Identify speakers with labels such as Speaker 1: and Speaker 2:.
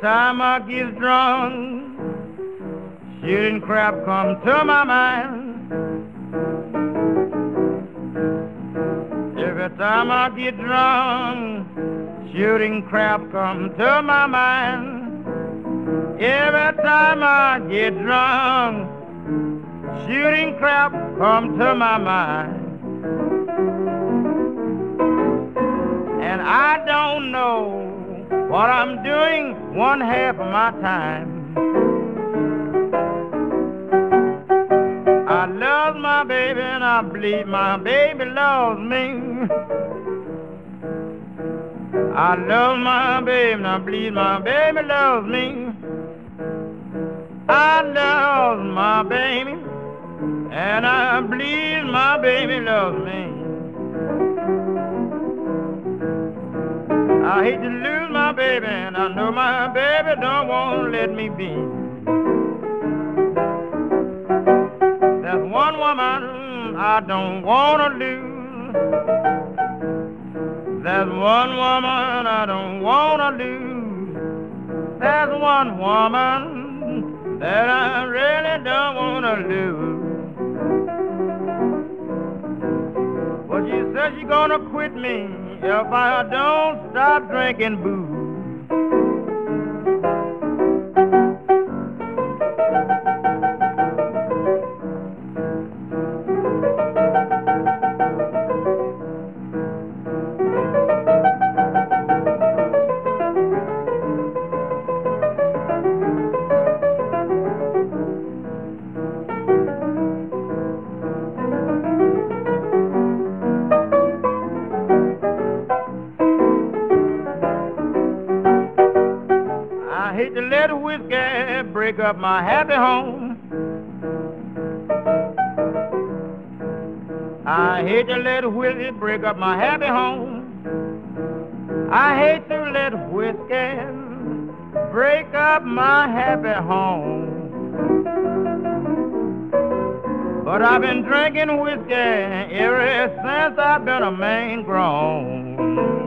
Speaker 1: time I get drunk, shooting crap come to my mind. Every time I get drunk, shooting crap come to my mind. Every time I get drunk, shooting crap come to my mind. And I don't know what I'm doing one half of my time. I love my baby and I believe my baby loves me. I love my baby and I believe my baby loves me. I love my baby and I believe my baby loves me. I hate to lose my baby and I know my baby don't want to let me be. There's one woman I don't want to lose. There's one woman I don't want to lose. There's one woman that I really don't want to lose. But she said she's gonna quit me if I don't stop drinking booze. I hate to let whiskey break up my happy home. I hate to let whiskey break up my happy home. I hate to let whiskey break up my happy home. But I've been drinking whiskey ever since I've been a man grown.